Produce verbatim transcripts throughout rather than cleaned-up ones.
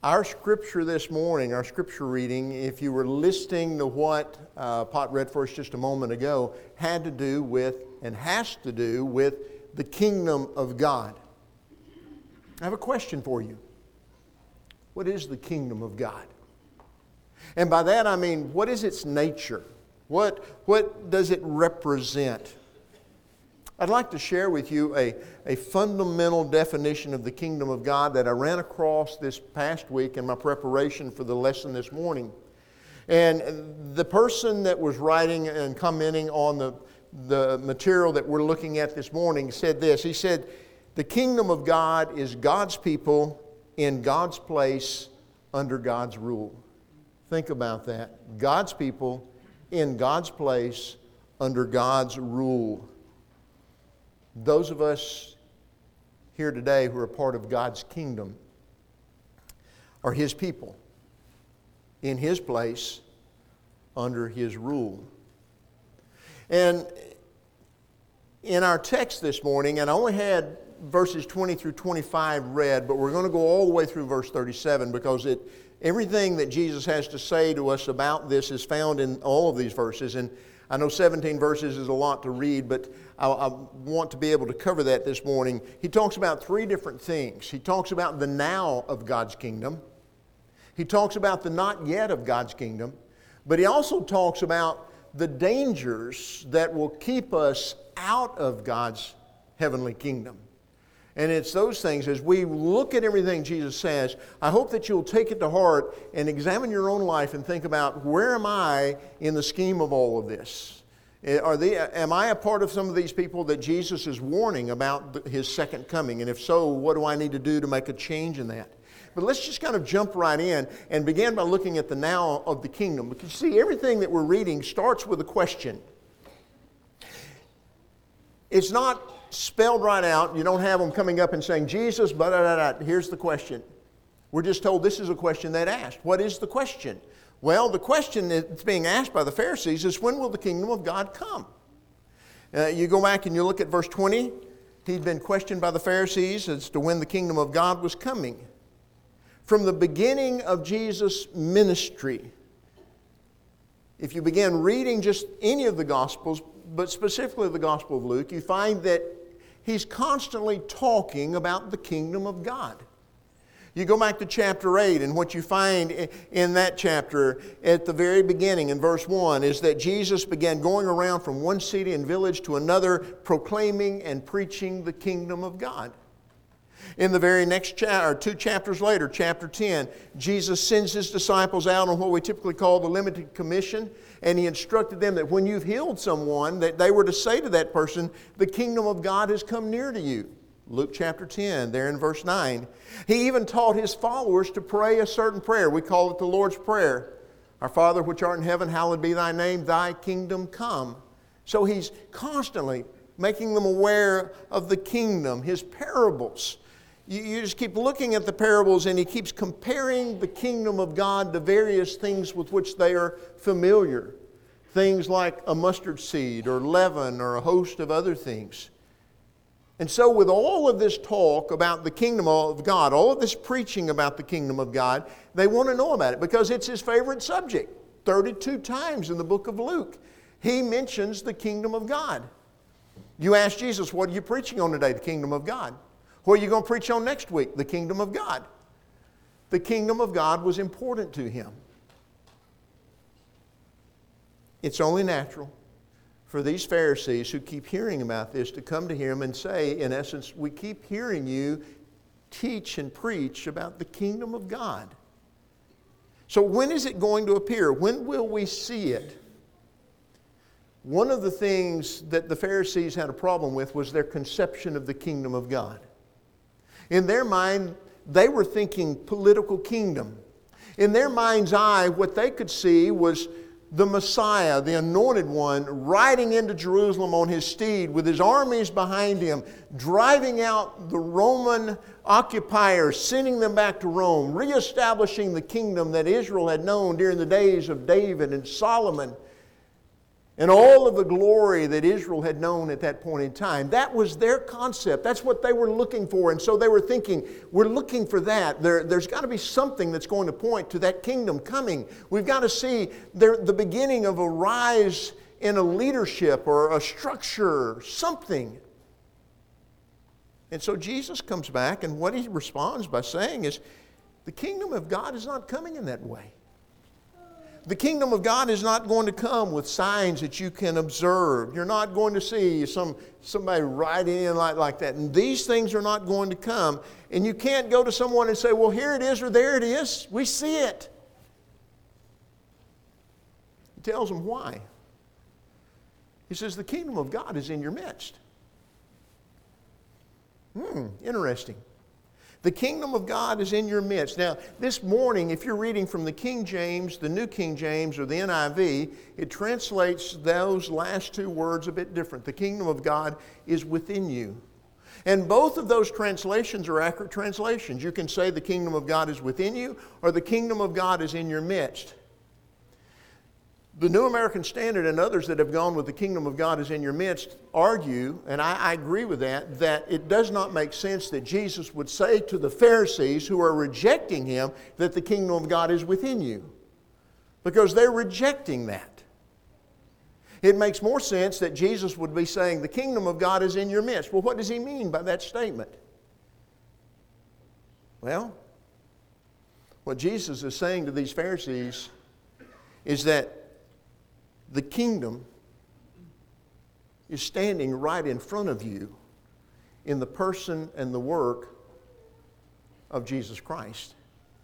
Our scripture this morning, our scripture reading, if you were listening to what uh, Pot read for us just a moment ago, had to do with and has to do with the kingdom of God. I have a question for you. What is the kingdom of God? And by that I mean, what is its nature? What, what does it represent? I'd like to share with you a, a fundamental definition of the kingdom of God that I ran across this past week in my preparation for the lesson this morning. And the person that was writing and commenting on the, the material that we're looking at this morning said this. He said, the kingdom of God is God's people in God's place under God's rule. Think about that. God's people in God's place under God's rule. Those of us here today who are part of God's kingdom are His people in His place under His rule. And in our text this morning, and I only had verses twenty through twenty-five read, but we're going to go all the way through verse thirty-seven because it, everything that Jesus has to say to us about this is found in all of these verses. And I know seventeen verses is a lot to read, but I, I want to be able to cover that this morning. He talks about three different things. He talks about the now of God's kingdom. He talks about the not yet of God's kingdom. But he also talks about the dangers that will keep us out of God's heavenly kingdom. And it's those things, as we look at everything Jesus says, I hope that you'll take it to heart and examine your own life and think about, where am I in the scheme of all of this? Are they, am I a part of some of these people that Jesus is warning about His second coming? And if so, what do I need to do to make a change in that? But let's just kind of jump right in and begin by looking at the now of the kingdom. Because you see, everything that we're reading starts with a question. It's not spelled right out. You don't have them coming up and saying, Jesus, blah, blah, blah, blah. Here's the question. We're just told this is a question that asked. What is the question? Well, the question that's being asked by the Pharisees is, when will the kingdom of God come? Uh, you go back and you look at verse twenty. He'd been questioned by the Pharisees as to when the kingdom of God was coming. From the beginning of Jesus' ministry, if you begin reading just any of the Gospels, but specifically the Gospel of Luke, you find that He's constantly talking about the kingdom of God. You go back to chapter eight, and what you find in that chapter at the very beginning in verse one is that Jesus began going around from one city and village to another, proclaiming and preaching the kingdom of God. In the very next chapter, or two chapters later, chapter ten, Jesus sends His disciples out on what we typically call the limited commission, and He instructed them that when you've healed someone, that they were to say to that person, the kingdom of God has come near to you. Luke chapter ten, there in verse nine. He even taught His followers to pray a certain prayer. We call it the Lord's Prayer. Our Father which art in heaven, hallowed be Thy name, Thy kingdom come. So He's constantly making them aware of the kingdom, His parables. You just keep looking at the parables, and He keeps comparing the kingdom of God to various things with which they are familiar. Things like a mustard seed or leaven or a host of other things. And so with all of this talk about the kingdom of God, all of this preaching about the kingdom of God, they want to know about it because it's His favorite subject. thirty-two times in the book of Luke, He mentions the kingdom of God. You ask Jesus, what are you preaching on today? The kingdom of God. What are you going to preach on next week? The kingdom of God. The kingdom of God was important to Him. It's only natural for these Pharisees who keep hearing about this to come to Him and say, in essence, we keep hearing you teach and preach about the kingdom of God. So when is it going to appear? When will we see it? One of the things that the Pharisees had a problem with was their conception of the kingdom of God. In their mind, they were thinking political kingdom. In their mind's eye, what they could see was the Messiah, the anointed one, riding into Jerusalem on His steed with His armies behind Him, driving out the Roman occupiers, sending them back to Rome, reestablishing the kingdom that Israel had known during the days of David and Solomon. and all of the glory that Israel had known at that point in time. That was their concept. That's what they were looking for. And so they were thinking, we're looking for that. There, there's got to be something that's going to point to that kingdom coming. We've got to see there, the beginning of a rise in a leadership or a structure, something. And so Jesus comes back, and what he responds by saying is, the kingdom of God is not coming in that way. The kingdom of God is not going to come with signs that you can observe. You're not going to see some, somebody riding in like, like that. And these things are not going to come. And you can't go to someone and say, well, here it is or there it is. We see it. He tells them why. He says, the kingdom of God is in your midst. Hmm, interesting. The kingdom of God is in your midst. Now, this morning, if you're reading from the King James, the New King James, or the N I V, it translates those last two words a bit different. The kingdom of God is within you. And both of those translations are accurate translations. You can say the kingdom of God is within you, or the kingdom of God is in your midst. The New American Standard and others that have gone with the kingdom of God is in your midst argue, and I, I agree with that, that it does not make sense that Jesus would say to the Pharisees who are rejecting Him that the kingdom of God is within you, because they're rejecting that. It makes more sense that Jesus would be saying the kingdom of God is in your midst. Well, what does He mean by that statement? Well, what Jesus is saying to these Pharisees is that the kingdom is standing right in front of you in the person and the work of Jesus Christ.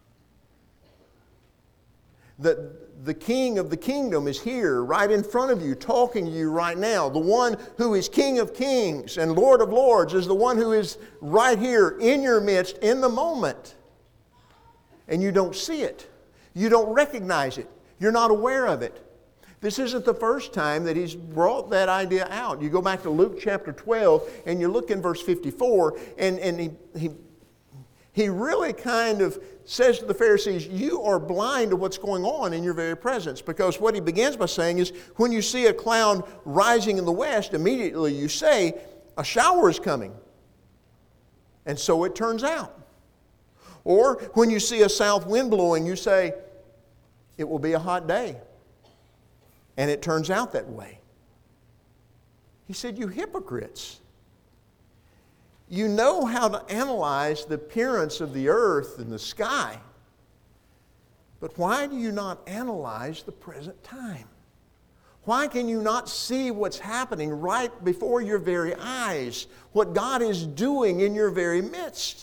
That the King of the kingdom is here right in front of you, talking to you right now. The one who is King of kings and Lord of lords is the one who is right here in your midst in the moment. And you don't see it. You don't recognize it. You're not aware of it. This isn't the first time that He's brought that idea out. You go back to Luke chapter twelve and you look in verse fifty-four, and, and he, he, he really kind of says to the Pharisees, you are blind to what's going on in your very presence. Because what He begins by saying is, when you see a cloud rising in the west, immediately you say, a shower is coming. And so it turns out. Or when you see a south wind blowing, you say, it will be a hot day. And it turns out that way. He said, you hypocrites. You know how to analyze the appearance of the earth and the sky. But why do you not analyze the present time? Why can you not see what's happening right before your very eyes? What God is doing in your very midst?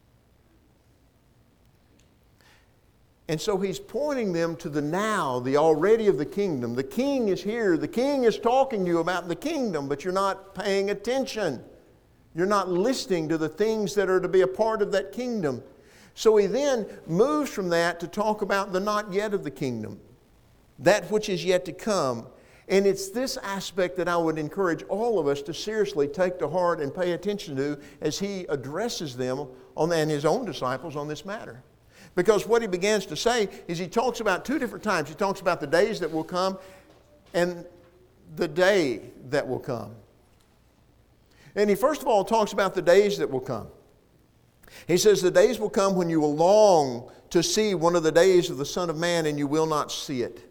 And so He's pointing them to the now, the already of the kingdom. The King is here. The King is talking to you about the kingdom, but you're not paying attention. You're not listening to the things that are to be a part of that kingdom. So He then moves from that to talk about the not yet of the kingdom, that which is yet to come. And it's this aspect that I would encourage all of us to seriously take to heart and pay attention to as He addresses them on, and His own disciples on this matter. Because what He begins to say is He talks about two different times. He talks about the days that will come and the day that will come. And He first of all talks about the days that will come. He says the days will come when you will long to see one of the days of the Son of Man and you will not see it.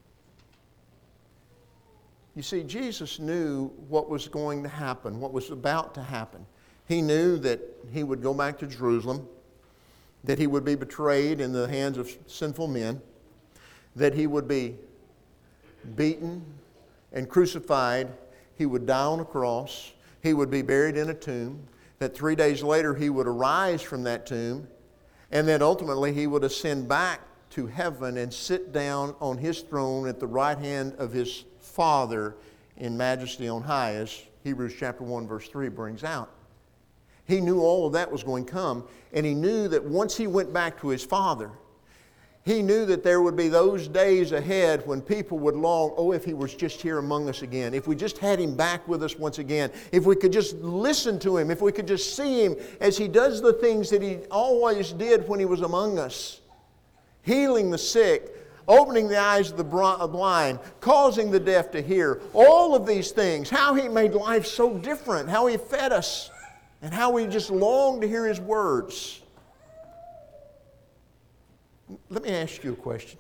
You see, Jesus knew what was going to happen, what was about to happen. He knew that He would go back to Jerusalem, that He would be betrayed in the hands of sinful men, that He would be beaten and crucified, He would die on a cross, He would be buried in a tomb, that three days later He would arise from that tomb, and then ultimately He would ascend back to heaven and sit down on His throne at the right hand of His Father in majesty on high, as Hebrews chapter one verse three brings out. He knew all of that was going to come, and He knew that once He went back to His Father, He knew that there would be those days ahead when people would long, oh, if He was just here among us again, if we just had Him back with us once again, if we could just listen to Him, if we could just see Him as He does the things that He always did when He was among us, healing the sick, opening the eyes of the blind, causing the deaf to hear. All of these things, how He made life so different, how He fed us, and how we just long to hear His words. Let me ask you a question.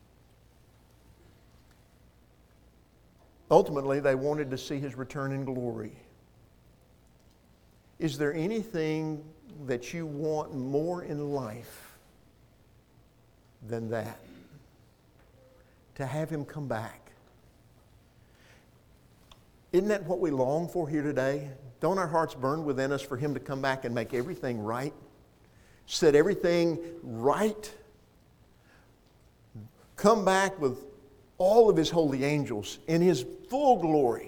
Ultimately, they wanted to see His return in glory. Is there anything that you want more in life than that? To have Him come back. Isn't that what we long for here today? Don't our hearts burn within us for Him to come back and make everything right? Set everything right? Come back with all of His holy angels in His full glory.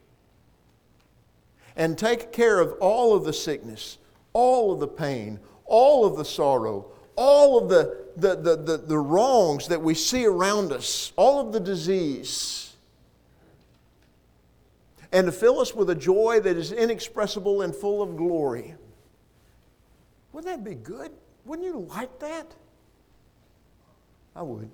And take care of all of the sickness, all of the pain, all of the sorrow, all of the, the, the, the, the wrongs that we see around us, all of the disease. And to fill us with a joy that is inexpressible and full of glory. Wouldn't that be good? Wouldn't you like that? I would.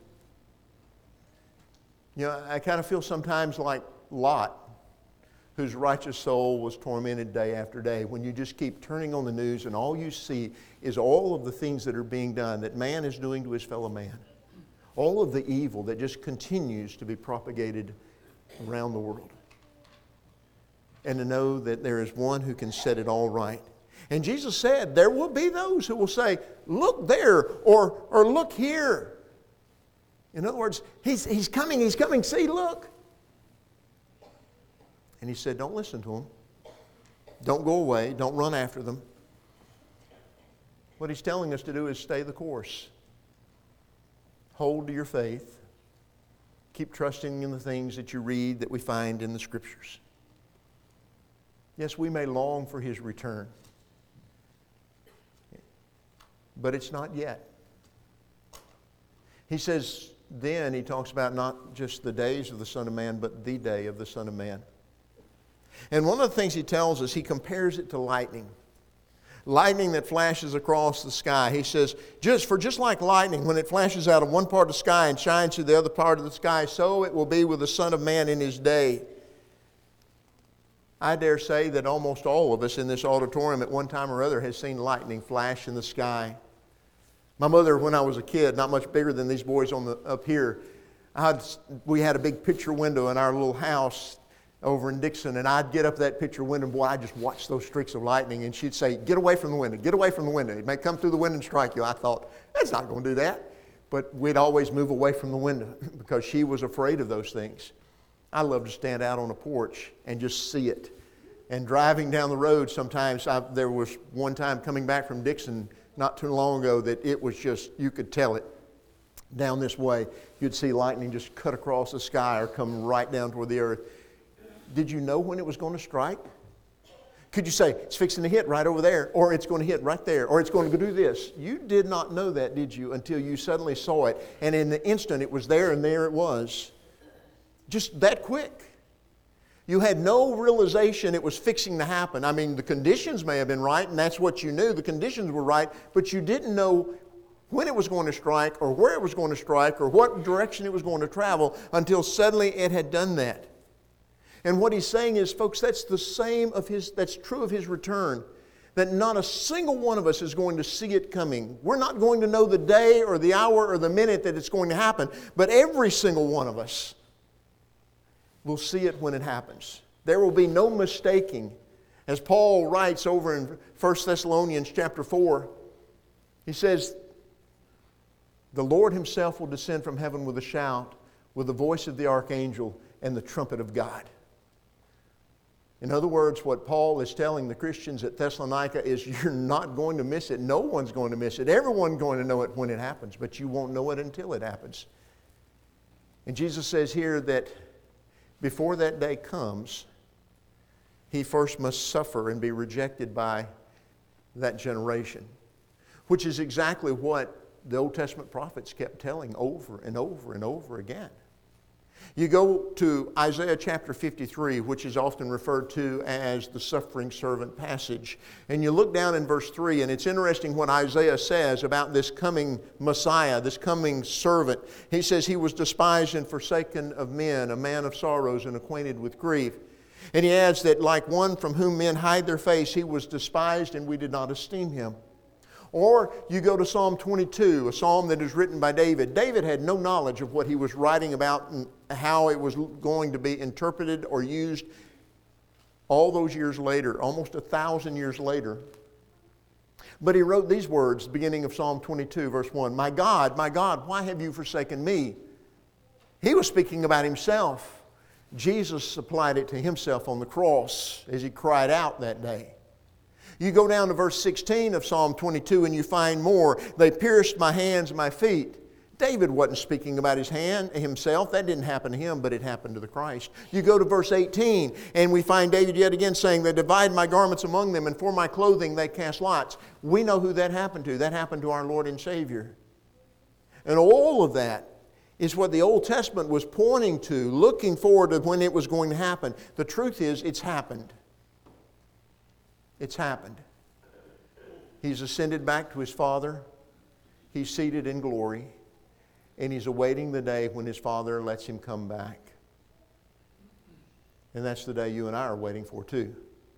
You know, I kind of feel sometimes like Lot, whose righteous soul was tormented day after day. When you just keep turning on the news and all you see is all of the things that are being done, that man is doing to his fellow man. All of the evil that just continues to be propagated around the world. And to know that there is one who can set it all right. And Jesus said, there will be those who will say, look there, or, or look here. In other words, he's, he's coming, He's coming, see, look. And He said, don't listen to them. Don't go away. Don't run after them. What He's telling us to do is stay the course. Hold to your faith. Keep trusting in the things that you read, that we find in the Scriptures. Yes, we may long for His return. But it's not yet. He says, then He talks about not just the days of the Son of Man, but the day of the Son of Man. And one of the things He tells us, He compares it to lightning. Lightning that flashes across the sky. He says, just for just like lightning, when it flashes out of one part of the sky and shines to the other part of the sky, so it will be with the Son of Man in His day. I dare say that almost all of us in this auditorium at one time or other has seen lightning flash in the sky. My mother, when I was a kid, not much bigger than these boys on the up here, I had, we had a big picture window in our little house over in Dixon, and I'd get up that picture window, and boy, I'd just watch those streaks of lightning, and she'd say, get away from the window, get away from the window. It may come through the window and strike you. I thought, that's not going to do that. But we'd always move away from the window because she was afraid of those things. I love to stand out on a porch and just see it. And driving down the road sometimes, I, there was one time coming back from Dixon not too long ago that it was just, you could tell it. Down this way, you'd see lightning just cut across the sky or come right down toward the earth. Did you know when it was going to strike? Could you say, it's fixing to hit right over there, or it's going to hit right there, or it's going to do this? You did not know that, did you, until you suddenly saw it. And in the instant, it was there, and there it was. Just that quick. You had no realization it was fixing to happen. I mean, the conditions may have been right, and that's what you knew. The conditions were right, but you didn't know when it was going to strike, or where it was going to strike, or what direction it was going to travel, until suddenly it had done that. And what He's saying is, folks, that's the same of His, that's true of His return. That not a single one of us is going to see it coming. We're not going to know the day or the hour or the minute that it's going to happen, but every single one of us will see it when it happens. There will be no mistaking. As Paul writes over in First Thessalonians chapter four, he says, the Lord Himself will descend from heaven with a shout, with the voice of the archangel and the trumpet of God. In other words, what Paul is telling the Christians at Thessalonica is you're not going to miss it. No one's going to miss it. Everyone's going to know it when it happens, but you won't know it until it happens. And Jesus says here that before that day comes, He first must suffer and be rejected by that generation, which is exactly what the Old Testament prophets kept telling over and over and over again. You go to Isaiah chapter fifty-three, which is often referred to as the suffering servant passage. And you look down in verse three, and it's interesting what Isaiah says about this coming Messiah, this coming servant. He says, he was despised and forsaken of men, a man of sorrows and acquainted with grief. And he adds that like one from whom men hide their face, he was despised and we did not esteem him. Or you go to Psalm twenty-two, a psalm that is written by David. David had no knowledge of what he was writing about and how it was going to be interpreted or used all those years later, almost a thousand years later. But he wrote these words, beginning of Psalm twenty-two, verse one, "My God, my God, why have you forsaken me?" He was speaking about himself. Jesus applied it to himself on the cross as he cried out that day. You go down to verse sixteen of Psalm twenty-two and you find more. "They pierced my hands and my feet." David wasn't speaking about his hand, himself. That didn't happen to him, but it happened to the Christ. You go to verse eighteen and we find David yet again saying, "They divide my garments among them, and for my clothing they cast lots." We know who that happened to. That happened to our Lord and Savior. And all of that is what the Old Testament was pointing to, looking forward to when it was going to happen. The truth is, it's happened. It's happened. He's ascended back to his Father. He's seated in glory. And he's awaiting the day when his Father lets him come back. And that's the day you and I are waiting for too.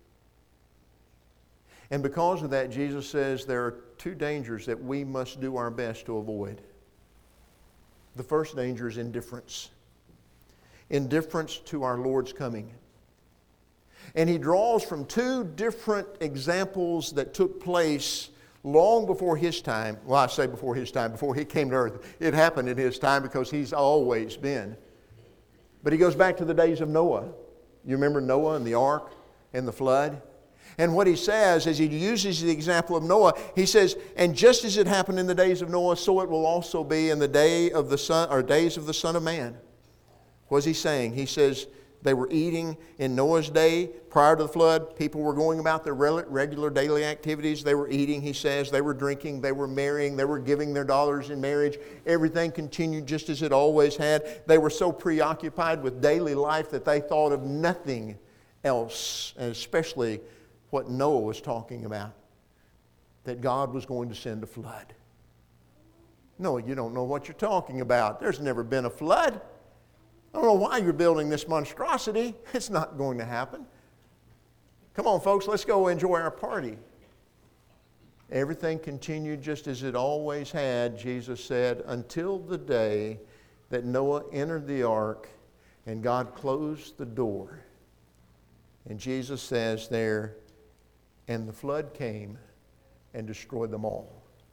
And because of that, Jesus says there are two dangers that we must do our best to avoid. The first danger is indifference. Indifference to our Lord's coming. And he draws from two different examples that took place long before his time. Well, I say before his time, before he came to earth. It happened in his time because he's always been. But he goes back to the days of Noah. You remember Noah and the ark and the flood? And what he says as he uses the example of Noah, he says, "And just as it happened in the days of Noah, so it will also be in the day of the son, or days of the Son of Man." What's he saying? He says, they were eating in Noah's day prior to the flood. People were going about their regular daily activities. They were eating, he says. They were drinking. They were marrying. They were giving their daughters in marriage. Everything continued just as it always had. They were so preoccupied with daily life that they thought of nothing else, and especially what Noah was talking about, that God was going to send a flood. No, you don't know what you're talking about. There's never been a flood. I don't know why you're building this monstrosity. It's not going to happen. Come on, folks, let's go enjoy our party. Everything continued just as it always had, Jesus said, until the day that Noah entered the ark and God closed the door. And Jesus says there, "And the flood came and destroyed them all."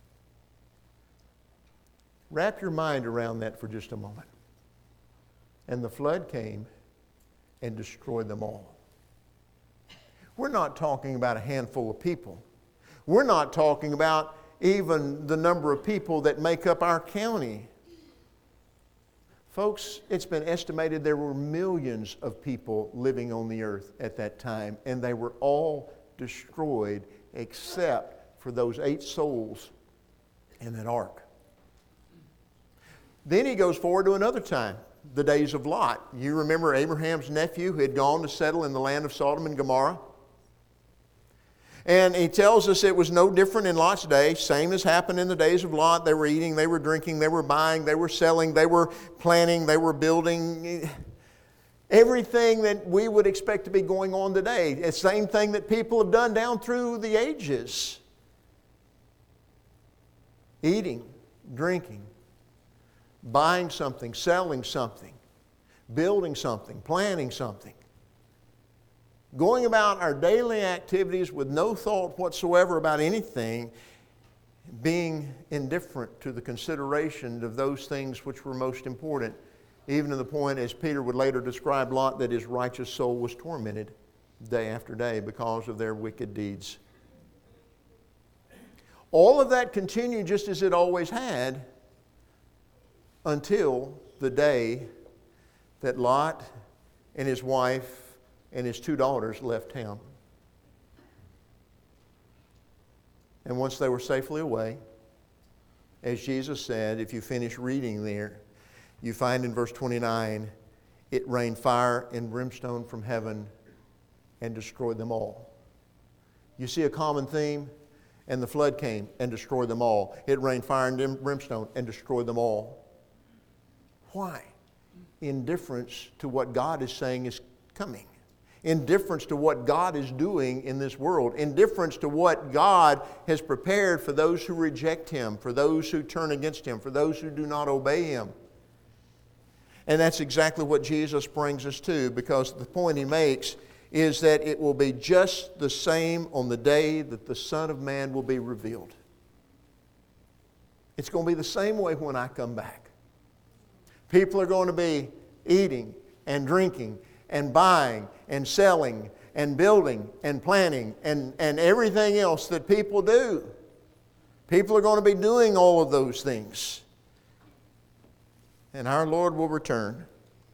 Wrap your mind around that for just a moment. And the flood came and destroyed them all. We're not talking about a handful of people. We're not talking about even the number of people that make up our county. Folks, it's been estimated there were millions of people living on the earth at that time, and they were all destroyed except for those eight souls in that ark. Then he goes forward to another time, the days of Lot. You remember Abraham's nephew who had gone to settle in the land of Sodom and Gomorrah? And he tells us it was no different in Lot's day, same as happened in the days of Lot. They were eating, they were drinking, they were buying, they were selling, they were planning, they were building. Everything that we would expect to be going on today. It's the same thing that people have done down through the ages. Eating, drinking, buying something, selling something, building something, planning something. Going about our daily activities with no thought whatsoever about anything, being indifferent to the consideration of those things which were most important, even to the point, as Peter would later describe Lot, that his righteous soul was tormented day after day because of their wicked deeds. All of that continued just as it always had until the day that Lot and his wife and his two daughters left town. And once they were safely away, as Jesus said, if you finish reading there, you find in verse twenty-nine, it rained fire and brimstone from heaven and destroyed them all. You see a common theme? And the flood came and destroyed them all. It rained fire and brimstone and destroyed them all. Why? Indifference to what God is saying is coming. Indifference to what God is doing in this world. Indifference to what God has prepared for those who reject Him, for those who turn against Him, for those who do not obey Him. And that's exactly what Jesus brings us to, because the point He makes is that it will be just the same on the day that the Son of Man will be revealed. It's going to be the same way when I come back. People are going to be eating and drinking and buying and selling and building and planning and, and everything else that people do. People are going to be doing all of those things. And our Lord will return.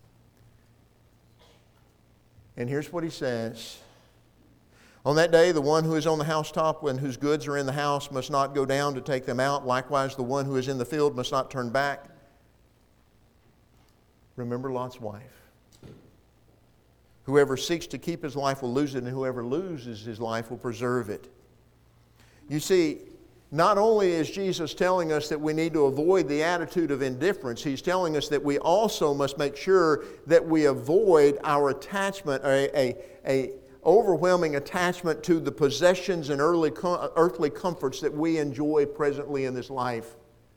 And here's what He says. On that day, the one who is on the housetop and whose goods are in the house must not go down to take them out. Likewise, the one who is in the field must not turn back. Remember Lot's wife. Whoever seeks to keep his life will lose it, and whoever loses his life will preserve it. You see, not only is Jesus telling us that we need to avoid the attitude of indifference, He's telling us that we also must make sure that we avoid our attachment, a, a, a overwhelming attachment to the possessions and early, earthly comforts that we enjoy presently in this life.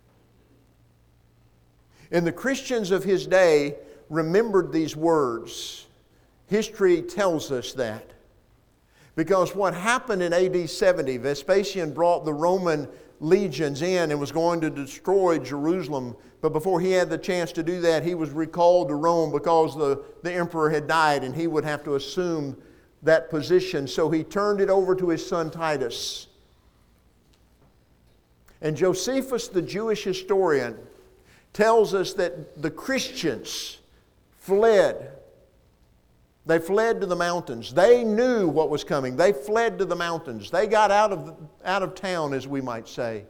And the Christians of His day remembered these words. History tells us that. Because what happened in A D seventy, Vespasian brought the Roman legions in and was going to destroy Jerusalem. But before he had the chance to do that, he was recalled to Rome because the, the emperor had died and he would have to assume that position. So he turned it over to his son Titus. And Josephus, the Jewish historian, tells us that the Christians fled. They fled to the mountains. They knew what was coming. They fled to the mountains. They got out of, out of town, as we might say.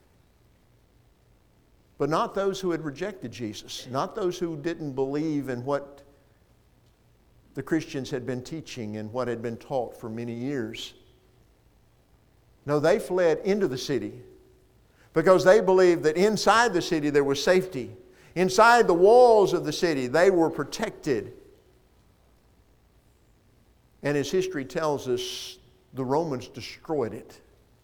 But not those who had rejected Jesus. Not those who didn't believe in what the Christians had been teaching and what had been taught for many years. No, they fled into the city because they believed that inside the city there was safety. Inside the walls of the city they were protected. And as history tells us, the Romans destroyed it.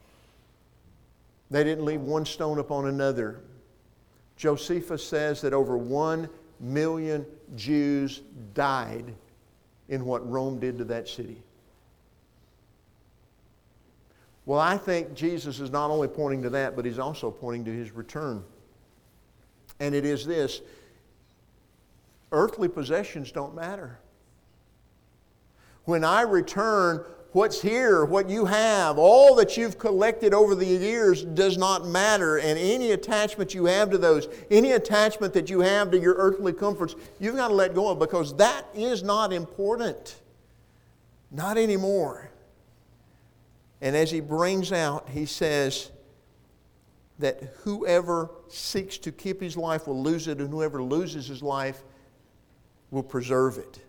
They didn't leave one stone upon another. Josephus says that over one million Jews died in what Rome did to that city. Well, I think Jesus is not only pointing to that, but He's also pointing to His return. And it is this: earthly possessions don't matter. When I return, what's here, what you have, all that you've collected over the years does not matter. And any attachment you have to those, any attachment that you have to your earthly comforts, you've got to let go of, because that is not important. Not anymore. And as He brings out, He says that whoever seeks to keep his life will lose it, and whoever loses his life will preserve it.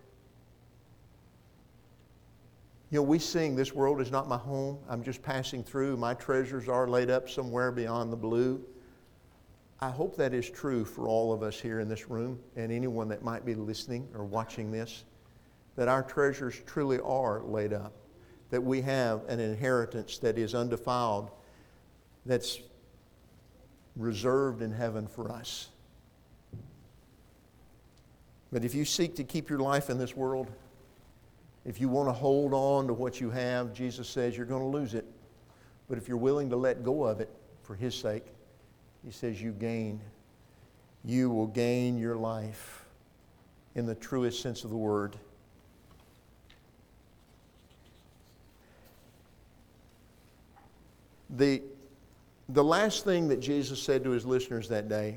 You know, we sing, "This world is not my home. I'm just passing through. My treasures are laid up somewhere beyond the blue." I hope that is true for all of us here in this room and anyone that might be listening or watching this, that our treasures truly are laid up, that we have an inheritance that is undefiled, that's reserved in heaven for us. But if you seek to keep your life in this world, if you want to hold on to what you have, Jesus says you're going to lose it. But if you're willing to let go of it for His sake, He says you gain. You will gain your life in the truest sense of the word. The, the last thing that Jesus said to His listeners that day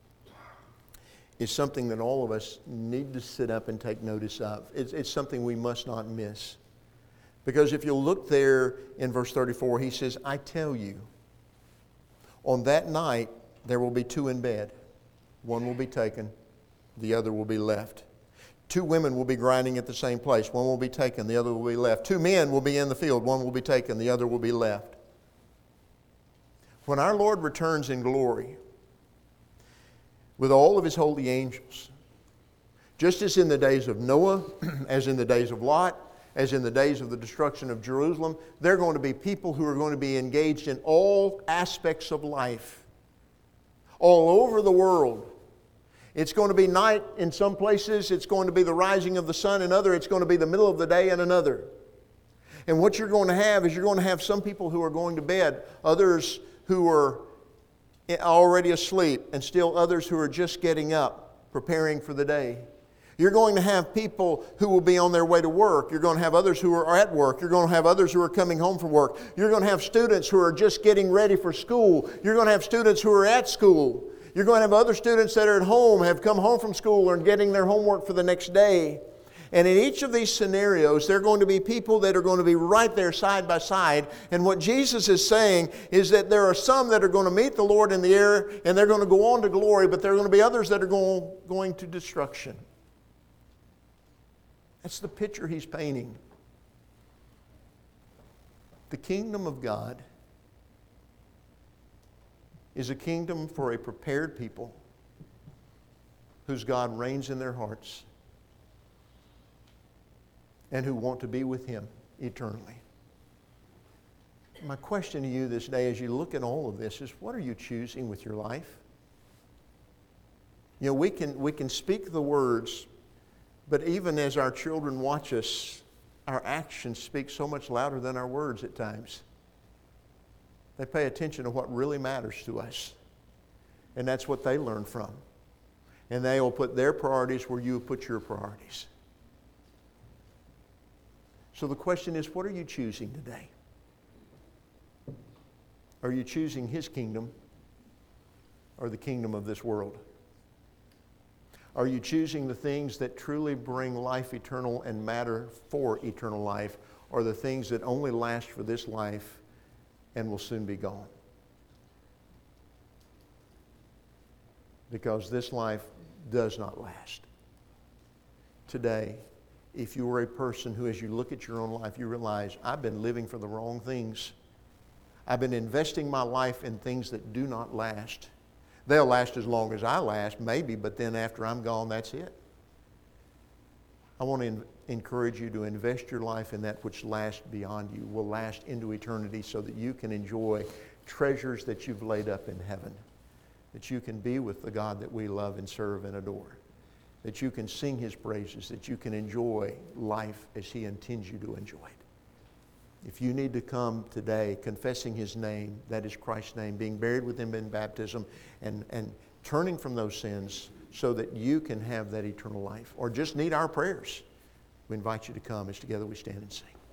is something that all of us need to sit up and take notice of. It's, it's something we must not miss. Because if you'll look there in verse thirty-four, He says, "I tell you, on that night there will be two in bed. One will be taken, the other will be left. Two women will be grinding at the same place. One will be taken, the other will be left. Two men will be in the field. One will be taken, the other will be left. When our Lord returns in glory with all of His holy angels, just as in the days of Noah, as in the days of Lot, as in the days of the destruction of Jerusalem, there are going to be people who are going to be engaged in all aspects of life, all over the world. It's going to be night in some places. It's going to be the rising of the sun in other. It's going to be the middle of the day in another. And what you're going to have is you're going to have some people who are going to bed, others who are already asleep, and still others who are just getting up, preparing for the day. You're going to have people who will be on their way to work. You're going to have others who are at work. You're going to have others who are coming home from work. You're going to have students who are just getting ready for school. You're going to have students who are at school. You're going to have other students that are at home, have come home from school and getting their homework for the next day. And in each of these scenarios, there are going to be people that are going to be right there side by side. And what Jesus is saying is that there are some that are going to meet the Lord in the air and they're going to go on to glory, but there are going to be others that are going, going to destruction. That's the picture He's painting. The kingdom of God is a kingdom for a prepared people whose God reigns in their hearts and who want to be with Him eternally. My question to you this day as you look at all of this is, what are you choosing with your life? You know, we can, we can speak the words, but even as our children watch us, our actions speak so much louder than our words at times. They pay attention to what really matters to us. And that's what they learn from. And they will put their priorities where you put your priorities. So the question is, what are you choosing today? Are you choosing His kingdom or the kingdom of this world? Are you choosing the things that truly bring life eternal and matter for eternal life, or the things that only last for this life and will soon be gone? Because this life does not last. Today, if you are a person who, as you look at your own life, you realize, I've been living for the wrong things. I've been investing my life in things that do not last. They'll last as long as I last, maybe, but then after I'm gone, that's it. I want to in- encourage you to invest your life in that which lasts beyond you, will last into eternity, so that you can enjoy treasures that you've laid up in heaven, that you can be with the God that we love and serve and adore, that you can sing His praises, that you can enjoy life as He intends you to enjoy it. If you need to come today confessing His name, that is Christ's name, being buried with Him in baptism, and, and turning from those sins so that you can have that eternal life, or just need our prayers, we invite you to come as together we stand and sing.